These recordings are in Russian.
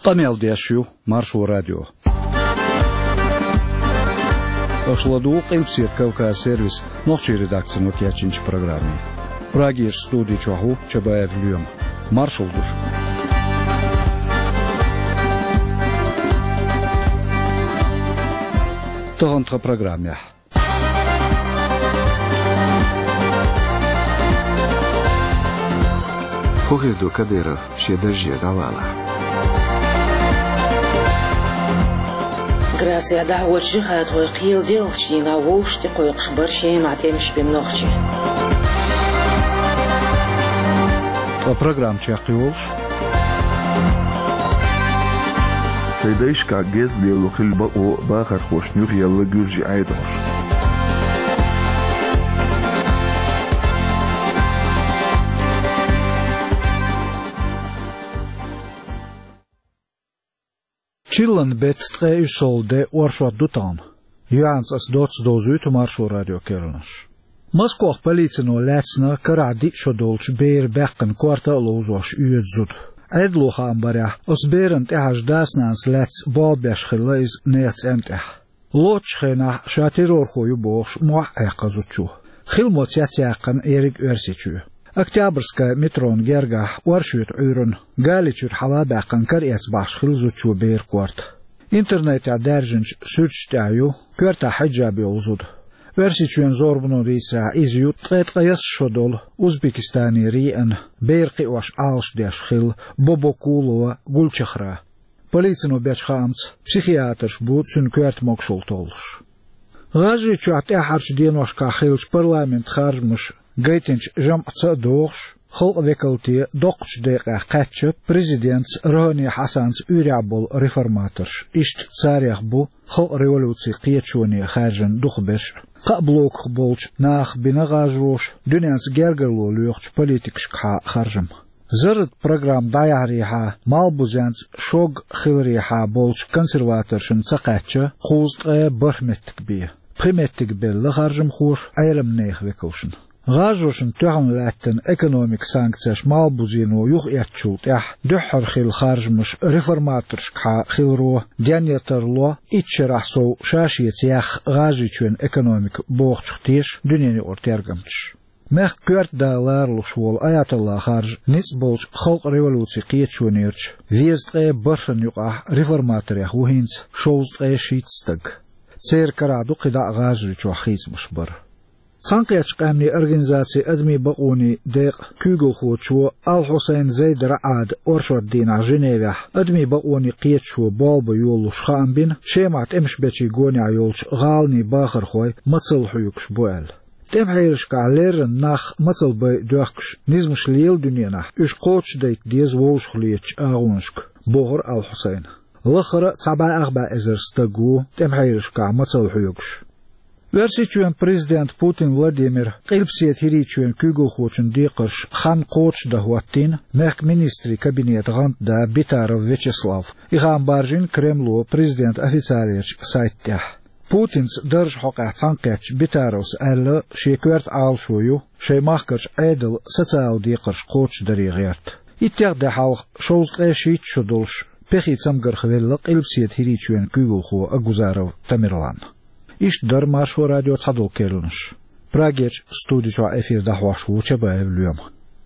Тамел Дящу, Маршал радио. Ашладу Килпсет Кавказ сервис, ночи редакции Нокиачинч программы. Прагиш студии Чаху, Чабаев Люем. Маршал душ. Тагантха программе. Погреду Кадыров, ще дождя давала. Грация да очень хатвой қил делчи на воште қойқш баршей матемш бемнохчи. А программ чахтиолш? Сайдайш как гез делу хилба о бахар хошнюх ялла гюржи айдош. Chillen bet tre solde orshat dutan. Juans as dots dozut Marshal radio kernas. Moskva policino letsna karadi shodolch beer bekken kwarta lozos uedzud. Edloha ambarja os berend ehas dasnans lets balbesh khilais neats enteh. Loch khena shatiror khoyu bosh moh eqazuchu. Khilmot yatsaqan erik örsichu. Октябрьская метрон герга оршут урон галичур халабакан кариас башхил зучу бейркварт. Интернет адержинч сүрчтаю көрта хаджаби олзуд. Версичуен зорбну риса изют третқаяс шодол Узбекистани риен бейрқи ваш алшдяшхил Бобокулова гульчахра. Полицину бячхамц психиатрш бу цун көрт мокшултолш. Гажи чуатя харчденошка хилч парламент харжмуш Гейтинч жамца дорш, хол векалти докч дека катчы президент Рони Хасанс урябол реформаторш. Ишт царях бу хол революции киечуни харжен духбеш. Каблок болч нах бинагажрош, дюнянс гергерло люхч политикш ка харжем. Зард программ даяриха малбузянс шог хилриха болч консерваторшин цакатчы хузтэ бахметтик би. Приметик беллы харжем хуш айрым нех векалшин. غاجوشن تهم لاتن ايكونوميك سانكسيش مالبوزينو يوخ ياتشوت اح دحر خيل خارج مش ريفورماترش كحا خيلرو ديانيترلو اتشرحسو شاشيت ياخ غاجيچون ايكونوميك بوغچختيش دنياني اورتيرغمچ مخ كورت دالار لشول آيات الله خارج نسبولش خلق ريولوسي قيتشونيرچ ويزتغي برشن يقع ريفورماتر ياخو هينس شوزتغي شيتستغ سير كرادو قداء غاجيچو خيز مشبر Санкеч камни организации адми бaquni деq Kugo Khochu Al Hussein Zaid Raad Orshardina Женеве адми бaquni qiychu balba yolush xambin shemat emshbechi gonya yolch galni baxar khoy matsal huyuksh boel tem hayrish kaler nach matsal bay duaksh nizmush leel dunyana üsh qoch deit diz wolsh khliech agunsk bohor Al Hussein lakhra saba arba ezerstagu tem hayrish ka matsal huyuksh Версичуен президент Путин Владимир Килпсет хиричуен Kugo Khochun дикарш хан qoch да хуаттин мех министри кабинет гант да Битаров Вячеслав иган баржин Кремлу президент официалич сайтте Путинс держ хока цанкач Битаровс алла шекверт алшую шеймахкач эдл социал дикарш qoch даригерт иттер да халх шоузгешит шудулш пехицам гархвелла Килпсет хиричуен Kugo Kho Агузаров Тамерлан Ишт дар Маршал радио цадол кернш. Прагеч студичо эфир да хвашу Чабаев Люем.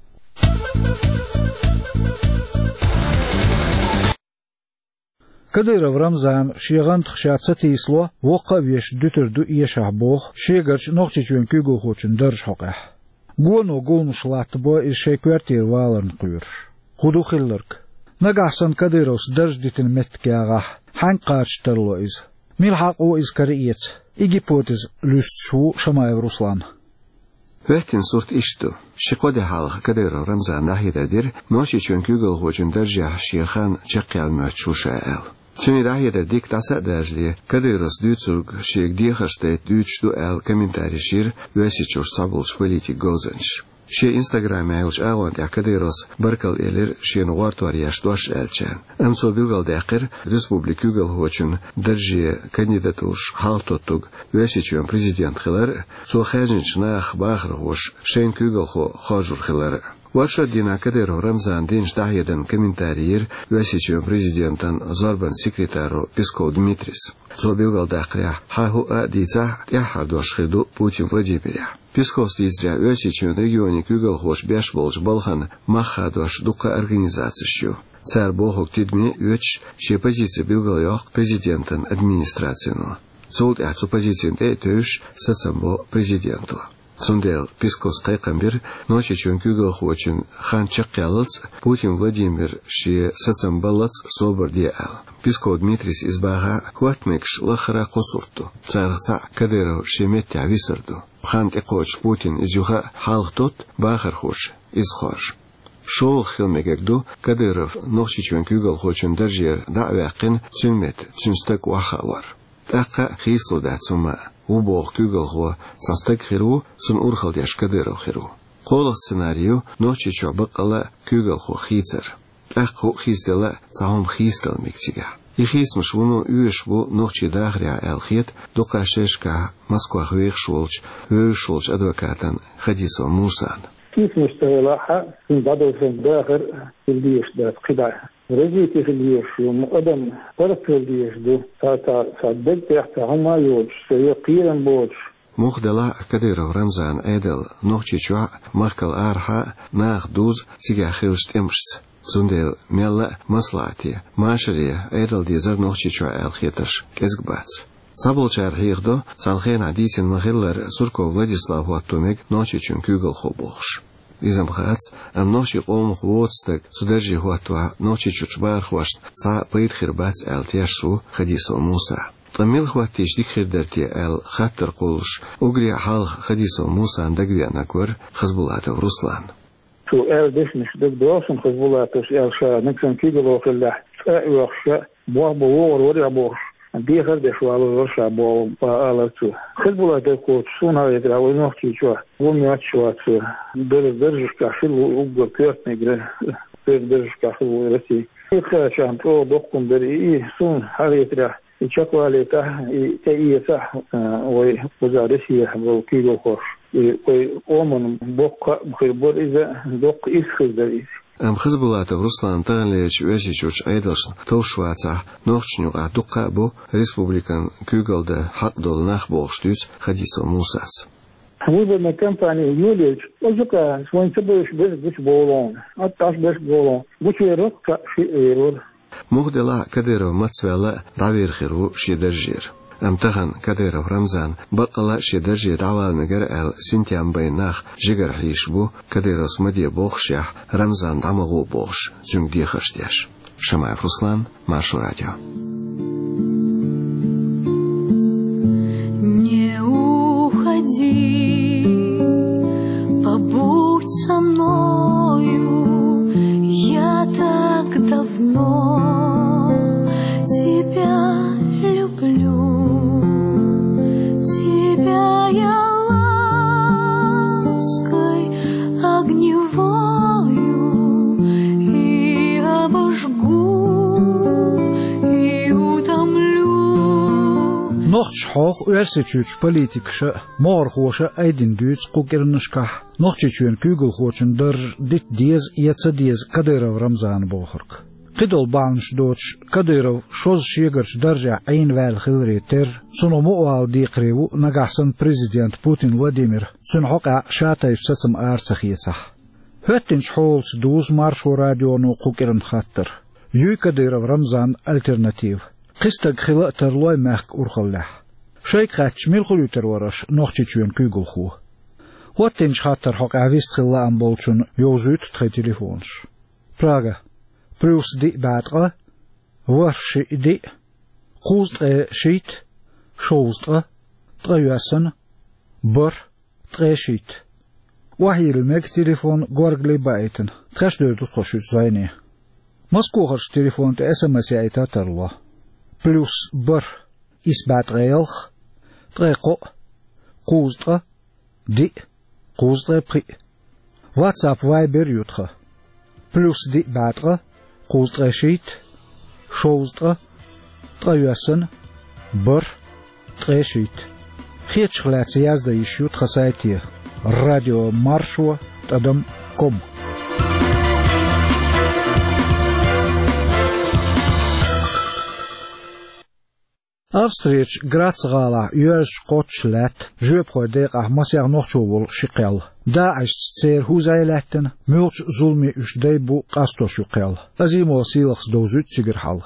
Кадыров Рамзан шигант хшацати исло воqa веш дүтөрдү иешах бог шегарч нохчичүн Kugo Khochun дөрш хоqa. Гоно голмушлат бо ише квартир валарн куйрш. Худу хиллерк. Нагасан Кадыров дөрждитин меткеага ханqaачтарло из. Милхақу изкариец. Игипотез люстшу Шамаев Руслан. Вехтин сурт ишту. Шикоде халх Кадыров Рамзан нахидадир ношичун Kugo Khochun държа шихан чакял мачушаэл. Чуни дахидер диктаса дажли Кадырос дюцург шик дихаштет дючду эл комментаришир весичуш сабулш политик гозанш. Ши Инстаграме айлч агонт Кадырос баркал элер шин вартуар яштуаш элчен. Амсо билгал дакыр республика Kugo Khochun държи кандидатурш халтотуг весичун президент хилар со хажинчна ахбахр хош шин Kugo Kho хажур хилар. Варшаддина Кадыров Рамзан Динч Дахьедан комментарийер Васичев президентан Зорбан секретару Песков Дмитрис. Зобилгал Дахря Хаху Адица Яхардошхиду Путин Владимиря. Песков слизря Васичев регионе Кюгалхош Бяшболж Балхан Махадош Дука организацию. Царь Богок Тидми Веч ще позиция Билгалёх президентан администрацию. Солд яцу позициен Тэйtöш Сацамбо президенту. Сундел Пескос Кайкамбир ночи чон Кюгалхочин хан Чакялц Путин Владимир ще Сацамбалац Собор Диал. Песков Дмитрис избага Хуатмекш Лахара Косурту. Царца Кадыров Шеметя Висарду. Хан Кекоч Путин изюха Халхтот Бахархош изхош. Шоул хилмегекду Кадыров ночи чон Кюгалхочин Даржер Давякин Цюнмет Цюнстак Вахавар. Така хислуда цума убог Кюгалхо цастак хиру цун урхалдяш Кадыров хиру. Қолық сценарию ночи чо бақала Кюгалхо хицер. Таку хиздела цаум хистел мектига. И хисмш вуну уешбу ночи дагря элхет докашешка Москва хвейхшолч адвокатан Хадисо Мусан. Хисмш тагелаха синдадо сендахер илдиш дат қида. Развитие الجيش ومقدم طرف الجيش دو صدق تحت هما يوج سيقيرا بوج مخدلا كديرو رمزان ايدل نوچي چوا مخكل ارها ناخ دوز سيغا خيلشت امرس زوندل ميلا مصلاتي ماشريه ايدل ديزر نوچي چوا الخيتش كزغباц Саболчар хирдо салхен адитин махиллер Сурко Владислав Ватумек ночи чун Кюгалхо бохш. Изамхац, ночи омх водстак, судержи хуатва, ночи чучбар хвашт, са пейт хирбац эл тяшу Хадисо Муса. Тамил хватиш дикхирдерти эл хаттер кулш, угри хал Хадисо Муса андагвия наквар Хазбулатов Руслан. Шо эл дешниш дэгдоошен Хазбулатов эл ша, нексан Кюгалхо ля, уахша, буах буор вори бохш. Бихар дешвал роша бо алацу. Хазбулатов кот суна ветра ночи чва. Вомячвацу. Держишка хил угор кёртне гре. Держишка хил России. Их шампо докун бери и сун харетра. И чаквалета и таиса ой позарисия бо Кюгалхош. И ой омон бокка бхибор иза док исхиздерис. Хазбулатов Руслан Тагалевич Васичевич Айдалшн Товшваца Норчню Адука бо Республикан Кюгалда Хакдол Нахбохштюц Хадисо Мусас. Выборная кампания Юлич, озука, свой собой без болон, отташ без болон, бучерок шиерор. Мухдела Кадыров Мацвела Давирхиру Шидержир. امتحان كديرو رمزان بقلا شدرجي دعوال مگر ال سنتيام بيناخ جگر حيش بو كديروس مدي بوخشيح رمزان دعمغو بوخش زنگ دي خشتيش شمايف Руслан Маршу радио. Не уходи, побудь со мною, я так давно тебя люблю. Тебя я лаской огневою и обожгу, и утомлю. Нохч хох уэрсичуч политикша морхоша айдин дюц кукернышка. Нохчичуен Кюгалхочен държ дит диез яца диез Кадыров Рамзан бохарк. قدل بانش دوتش كديرو شوز شيغرش درجة عين وال خلري تر سنو مؤوال ديقريو نقاسن بريزيدنت بوتين ولاديمير سن حقا شاتايف ستم آرسخيصح هتنش حولس دوز مارشو راديو نو قوكرن خاطر يوي كديرو رمزان الترناتيف قستق خلاء ترلوي ماخك أرخلح شايك خاتش ميلخلو ترورش نوخشي چوين كيغل خو هتنش خاطر حقا عويست خلاء بولچون يوزوت تخي تليفونش براغا Plus di batra, warshi di, koustre shit, shostre, treuassen, bor, treshit. Wahil meg telefon gorgli baiten, trashdeut utkoshut zayni. Moskochers telefon te SMS yaita tarwa. Plus bor, is batrelch, treko, koustre, di, koustre pri. WhatsApp Viber yutra. Plus di batra, koustre shit, shostre, treuassen, bor, treshit. Хечхлац язда ищут хасайте. Радио Маршуа Тадам Ком. Австрич Грацгала юж Скотчлет жөпхойдеq ahmasяq noqчувул шиqel. Daesh цер huzайлеттен мөлч зулми үшдей бу qastошуqel. Азимо силахс дозүтсигерхал.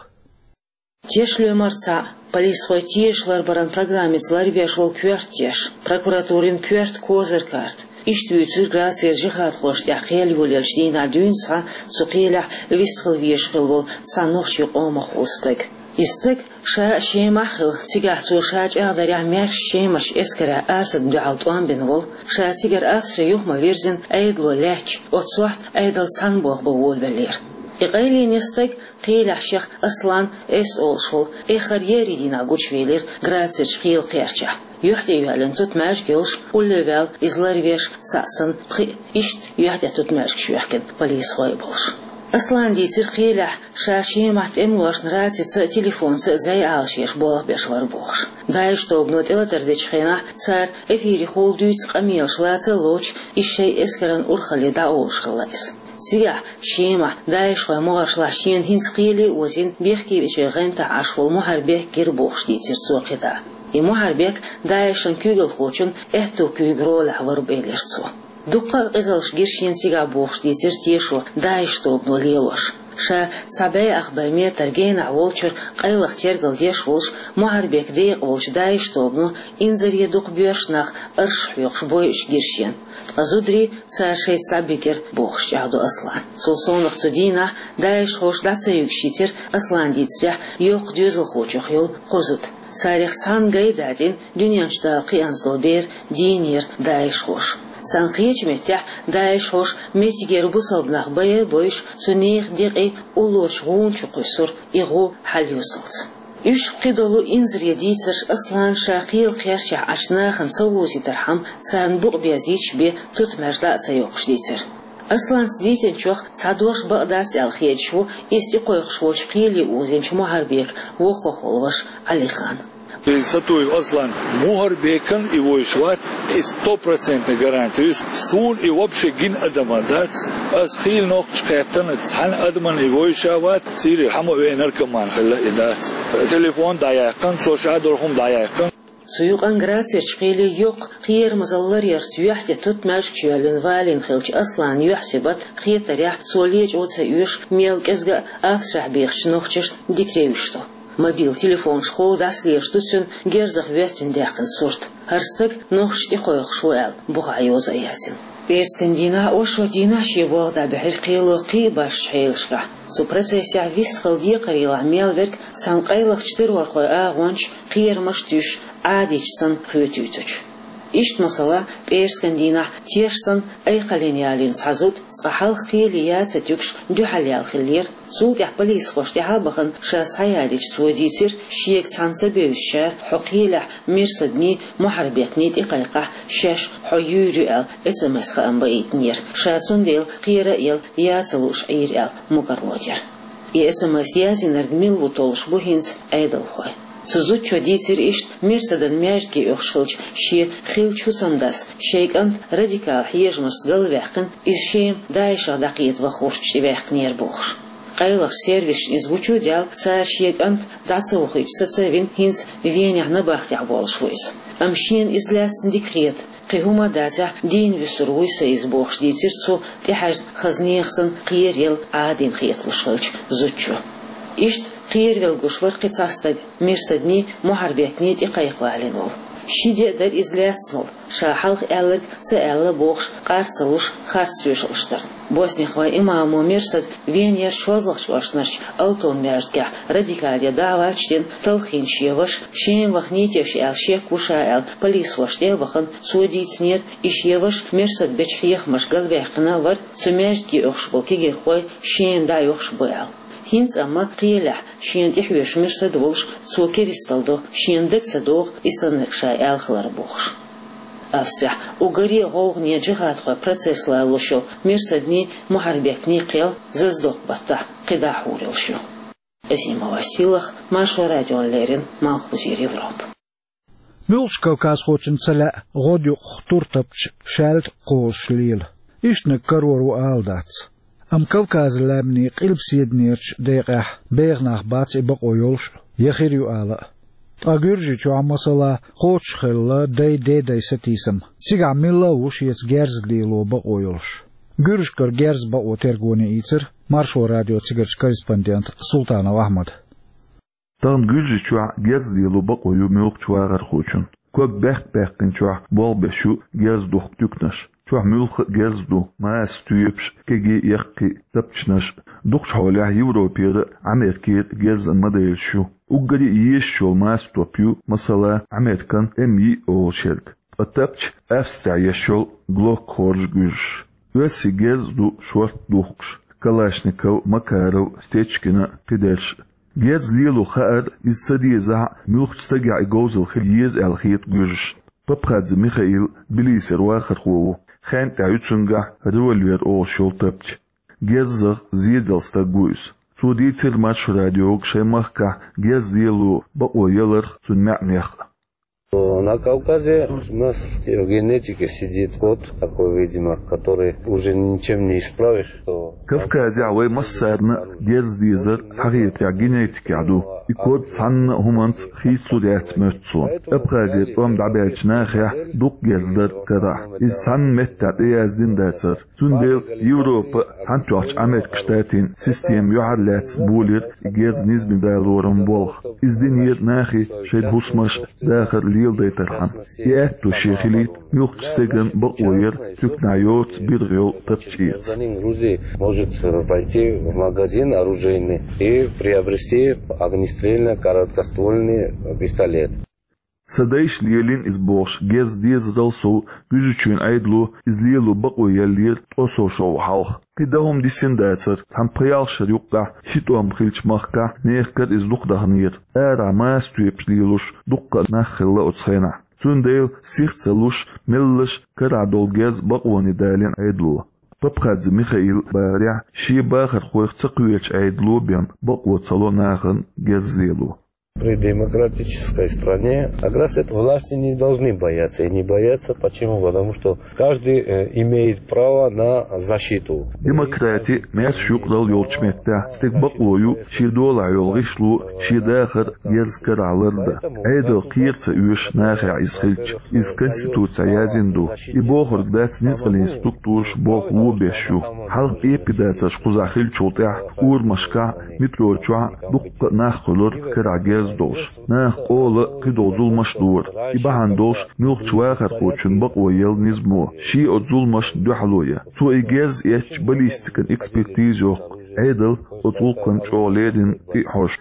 Тешлю марца полисхой тешлар баран программец ларбешвол квертеш. Прокуратурин кверт козеркарт. Иштвюцер Грацер жихат хош яхел волелштин адюнса цуқила вистхил вешхил цанохши омахустек. Истек ша шемахил тигахцу шач адаря мерш шемаш эскара асад дуалтуан бенвол ша тигар австрия юхма верзин айдло лач отсуахт айдал цанбох бовол велер. إقايلي نستيق قيل عشيخ أصلاً إس أولشول إخر يريدين أقوشويلير غراتر شخيل قيرشا يحتي يعلن تتماش جيوش والليفال إزلاريبيش تساسن إشت يحتي تتماش كشويحكن بليس خوايبولش أصلاً ديتر قيل شاشي محت إملوش نراتي تليفون زي عالشيش بوه بيشوار بوخش دايش توبنوت إلا ترديش خينا تار إفيري خول دويت قميل شلاتة لوش إشي إسكران أرخلي دا أولش خلايس سيح شيمة دايش خو مغش لاشين هنس قيلي وزين بيحكي بشي غنتا عشوال محاربيك جربوخش ديتر سوقدا محاربيك دايشن كيغل خوچن احتو كيغرول عور بيليرتسو دوقا قزلش جيرشين تيغا بوخش ديتر تيشو دايش توبنو ليلوش شا صباي أخبار ميتر جينا والشر قيلخ تيرجل ديش والش محاربيك ديق والش دايش توبنو إنزر يدوق بيرشناخ أرش يوخش بويش جيرشين أزودري صار شيء سابقير بوخش عدو أصلاً سلسونخ تدينا دايش خوش داتسيوك شيتر أصلاً ديتسريح يوق ديوزل خوچوخ يول خوزود صاريخ سان قيدادين دنيانش داقي أنزلو بير دينير دايش خوش سانخيش متح دايش خوش متجير بصلبناخ بايا بويش سنيخ ديقي أولوش غون شقيسور إغو حليوصلت إيش قدولو إنزر يديتر أصلاً شاقيل خيرش عشناخن صووزي ترحم سان بوق بيزيش بي تتمرزا سيوقش ديتر أصلاً ديتن شوخ صادوش بقدات الخيج شو استيقويقش وش قيلي أوزينش محاربيك وخوخولوش علي خان Сатуев Аслан Мухарбекан его ишват и 100% гарантиюс сун и вообще гин адамадат асхил нокчкатан цхан адаман его ишват сири хамо энеркоман хала идат телефон даяқан сошадорхум даяқан سيوقان غراتير شقيلي يوق خير مزالر يرتويحتي تتماش كشوالين فالين خلش أصلاً يحسبت خير تريح سوليج اوتا يوش ميل كزغا أفسرح بيخش نوخشش ديكتيوشتو Мобил телефон школ даслеш тутсун герзах вертин дяхын сурт. Харстык нохшти хойх шуэл буга йоза ясин. Перскандина ошо динаши волда бихир қилу қибаш шейлшка. Су процессия висхал дикарила мелверк санқайлах 4 вархой агонч қиермаш түш адичсан хютютуч. إيش مثلا بيرسكندينا تيرسن أي خلينيالين سعزود صحال خيليات تجوكش دو حليال خلير سوق يحبليس خوش تحابخن شاس حياليش سوديتر شيك تانسا بيوشار حقيلح ميرسدني محربيقني دقيقة شاش حيوريال اسمس خان بيتنير شاتسون ديل خيرا ياتلوش عيريال مقرلوتير اسمس يازين ارجميل وطولش بوهينز ايدل خوي سوزوت شديتر إشت مرسدن ماجدي أخشلش شي خيل شوسنداس شيكانت راديكال حيجمس قلبيحقن إز شيم دايشا دقيت وخورش شبيحق نير بوخش قيلخ سيرفيش إزبوچو ديال تسار شيكانت داتا وخيج ستساوين هينز فينيح نباحت عبوال شويس أمشين إزلات نديكريت قيهما داتا دين بسرويسا إزبوخش ديترتو تحاجد خزنيخسن قيريل عادين خيطلشغلش زوتشو إشت قير والجوش ورقة صاستق مرسدني محاربيكني دقيق والنول شيدي در إزلات نول شاحلق ألق سأل بوخش قارتلوش خارتسويشلشتر بوسني خوا إمامو مرسد فينير شوزلخش واشنرش ألتون مرزقع راديكاليا دعواتشتين تلخين شيوش شين وخنيتيش شيك وشايل بوليس واشتيل وخن سوديتنير إشيوش مرسد بچحيخ مشغل بيحقنا ور تماجدي أخشبل كيغير خوي شين دا يخشبويل هينز أما قيلح شين تحويش مرسد ولش سوكي ريستالدو شين دك صدوغ إسلامك شاي آلخلار بوخش أفسح وغري غوغني جهات خوا процесс لالوشو مرسدني محاربيكني قيل ززدوغ بطا قدا حوريلشو أسيما واسيلخ ماشو راديون ليرين مالخوزير يوروب ملش كوكاز خوچن سلا غوديو خطور تبش شالت قوش ليل إشنا كرورو آلداتس أم كوكاز لابني قلب سيدنيرش ديقح بيغناخ باتس إبق ويولش يخيريو آلا Agurji chu masala qoch khilla day satisam. Siga milla ush yets gerzli loba oyulsh. Gürshkar gerz ba otergoni itser Marshall Radio tsigerch korrespondent Sultanov Ahmad. Tan gürji chu gerzli loba oyu milk chuagar khochun. Kök bähkin chu bol beshu gerz duh tüknash. Chu milk gerz du mas tüypsh kegi yakki tapchnash. Duh hawla Европа Amerika gerz model shu. Uggari yesh mas topyu masala Amerikan MI olşerk. Atapch Avstriya shol Glock horj gürsh. Ösi gezdu short duhksh. Kalashnikov, Makarov, Stechkina, Pidersh. Gez lilu khaad istadiza milkhstaga igozil khiyez alkhiyat gürsh. Papkhadz Mikhail Biliser wakhar khowo. Khan ta'yutsunga revolver o shol tapch. Gezz ziedelsta guys. Судитель Марш Радио Кшемахка гез делу баоялар сунмякнех. На Кавказе у нас в генетике сидит код такой, видимо, который уже ничем не исправишь. Кавказе авай массарна гез дизер сагиет я генетики аду. И код санна хумант хису дяцмертсун. Абхазия том дабячнахя дук гездер кара. И сан меттат яздин дацер. Сундел Европа хантуач Америка штатин систем юхарлец булир гез низбин дайлорам болх. Издинир нахи шед хусмаш дахар лилдайтархан. И эту шехилит мюхтстеген баоер тюкнайот биргел тапчиец. Грузия может пойти в магазин оружейный и приобрести огнестрельный короткоствольный пистолет. Садайш лиелин избош гез дезрал сол гүжүчүн айдлу излиелу баояллер осо шоу халх. Кидахум дисендацер тампаял шарюкка хитуам хилчмахка нехкар из духдахнир. Эра маас туепшлилуш дукка нахилла оцхена. Сундейл сихцелуш меллыш карадол гез баони дайлин айдлу. Папхадз Михаил Баря шибахар хуйхцакуеч айдлу бен баоцало нахын гезлилу. При демократической стране агрессии власти не должны бояться. И не боятся почему? Потому что каждый имеет право на защиту. Демократия мяс шуклал ёлчметта. Стек баклою шидола ёлгишлу шидахар герскаралырда. Айдал кирца уеш нахя исхильч. Из конституция язинду. И бохор дац низгали инструктурш бог лубешу. Халк эпидация шкузахильчултя урмашка митрочуа дукка наххулур карагер Нах ола кидозул машдур. Ибахандош милхчвахар хочун баоял низмо. Ши отзулмаш духалоя. Су игез яч баллистикан экспертизу. Эдл отзул контролерин и хош.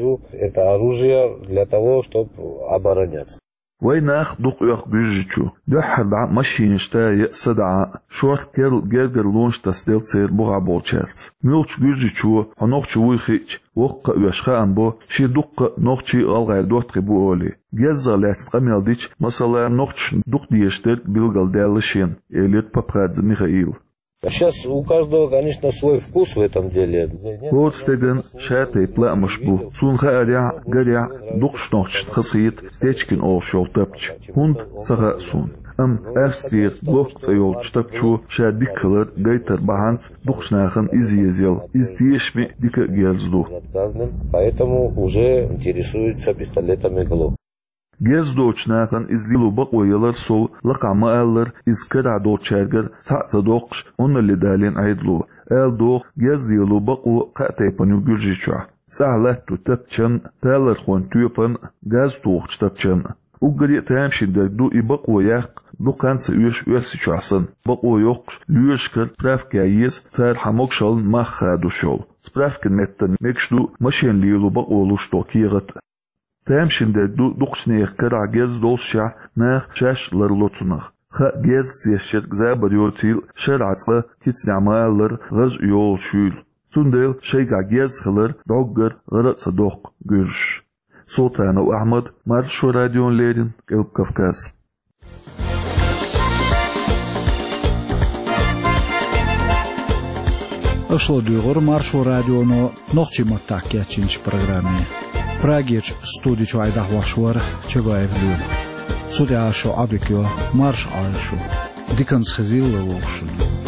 Это оружие для того, чтобы обороняться. ويناخ دقيق بيجيشو دحرع ماشينشتا يسدع شورت كيرل جرجر لونش تسديل تسير بوغا بولشيرت ميلش بيجيشو هنوخشو ويخيش وقا ويشخا انبو شي دقا نوخشي الغير دوت غبو اولي جزا لاتت قميل ديش مسالا نوخش دق ديشتر بيلغل دالشين إليت بابخادز ميخائيل. Сейчас у каждого, конечно, свой вкус в этом деле. Вот стеген шатай пламышбу. Сунха аря гаря духшнохчт хасит стечкин ол шолтапч. Хунд сага сун. Австрия блок цайол штапчу шадиккалар гайтар баханц духшнахын изъездил. Издешми дика герзду. Поэтому уже интересуется пистолетами Glock. Gezdochnaqan izlilu baqoyalar sol laqama allar izkarado chargar sa'sadoqsh onalidalin aydlu eldoq gezdilu baqo qataypanu gurjichwa sahlat tutapchan talar khon tupan gaz toqchtapchan ugri tamshinder du ibaqoyaq duqansa ush usichwasan baqoyoq lyushkar pravka yes sar hamokshal makhadушol spravkin metten mekshdu mashinlilu baqolush toqigat Тамшинде дукшнех кара гез долша нах шаш ларлоцунах. Ха гез зешер гзабар йортил шарацга кицнамалар гыз йол шул. Сундел шейга гез хылыр доггар гыра садоq гүрш. Sultanov Ahmad Marsh Radio Lerin Kelp Kavkaz. Ошло дюгор Marsh Radio no нохчи матак ячинч программе. Прагич студич айдах вашвар чегаев люм. Судя шо абикё марш алшу. Диканс хазил лошун.